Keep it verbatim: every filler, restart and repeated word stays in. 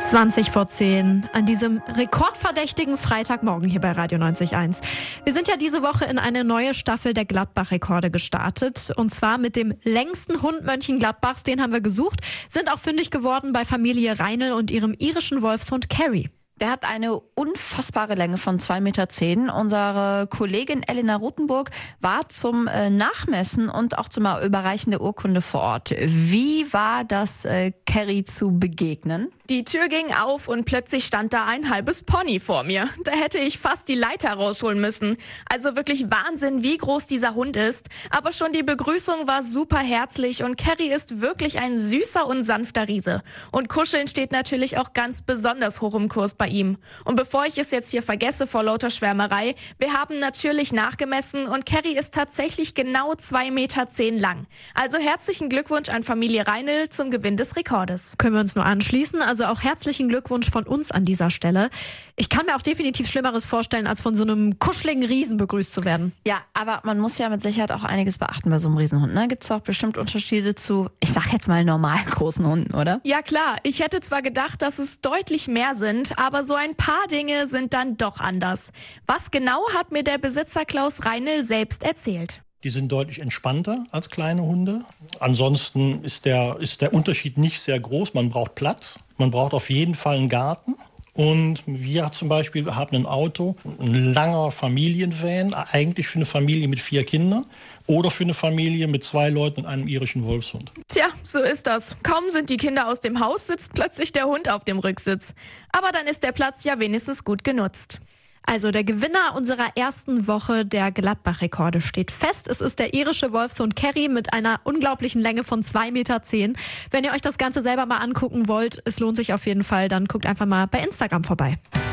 zwanzig vor zehn an diesem rekordverdächtigen Freitagmorgen hier bei Radio neunzig Komma eins. Wir sind ja diese Woche in eine neue Staffel der Gladbach-Rekorde gestartet. Und zwar mit dem längsten Hund Mönchengladbachs. Den haben wir gesucht. Sind auch fündig geworden bei Familie Reinl und ihrem irischen Wolfshund Carrie. Der hat eine unfassbare Länge von zwei Meter zehn. Unsere Kollegin Elena Rothenburg war zum äh, Nachmessen und auch zum Überreichen der Urkunde vor Ort. Wie war das, äh, Carrie zu begegnen? Die Tür ging auf und plötzlich stand da ein halbes Pony vor mir. Da hätte ich fast die Leiter rausholen müssen. Also wirklich Wahnsinn, wie groß dieser Hund ist. Aber schon die Begrüßung war super herzlich und Carrie ist wirklich ein süßer und sanfter Riese. Und Kuscheln steht natürlich auch ganz besonders hoch im Kurs bei ihm. Und bevor ich es jetzt hier vergesse vor lauter Schwärmerei, wir haben natürlich nachgemessen und Carrie ist tatsächlich genau zwei Meter zehn lang. Also herzlichen Glückwunsch an Familie Reinl zum Gewinn des Rekordes. Können wir uns nur anschließen. Also auch herzlichen Glückwunsch von uns an dieser Stelle. Ich kann mir auch definitiv Schlimmeres vorstellen, als von so einem kuscheligen Riesen begrüßt zu werden. Ja, aber man muss ja mit Sicherheit auch einiges beachten bei so einem Riesenhund. Ne? Gibt es auch bestimmt Unterschiede zu, ich sag jetzt mal, normalen großen Hunden, oder? Ja klar, ich hätte zwar gedacht, dass es deutlich mehr sind, aber so ein paar Dinge sind dann doch anders. Was genau hat mir der Besitzer Klaus Reinl selbst erzählt? Die sind deutlich entspannter als kleine Hunde. Ansonsten ist der, ist der Unterschied nicht sehr groß. Man braucht Platz. Man braucht auf jeden Fall einen Garten. Und wir zum Beispiel haben ein Auto, ein langer Familienvan, eigentlich für eine Familie mit vier Kindern oder für eine Familie mit zwei Leuten und einem irischen Wolfshund. Tja, so ist das. Kaum sind die Kinder aus dem Haus, sitzt plötzlich der Hund auf dem Rücksitz. Aber dann ist der Platz ja wenigstens gut genutzt. Also der Gewinner unserer ersten Woche der Gladbach-Rekorde steht fest. Es ist der irische Wolfshund Carrie mit einer unglaublichen Länge von zwei Meter zehn. Wenn ihr euch das Ganze selber mal angucken wollt, es lohnt sich auf jeden Fall, dann guckt einfach mal bei Instagram vorbei.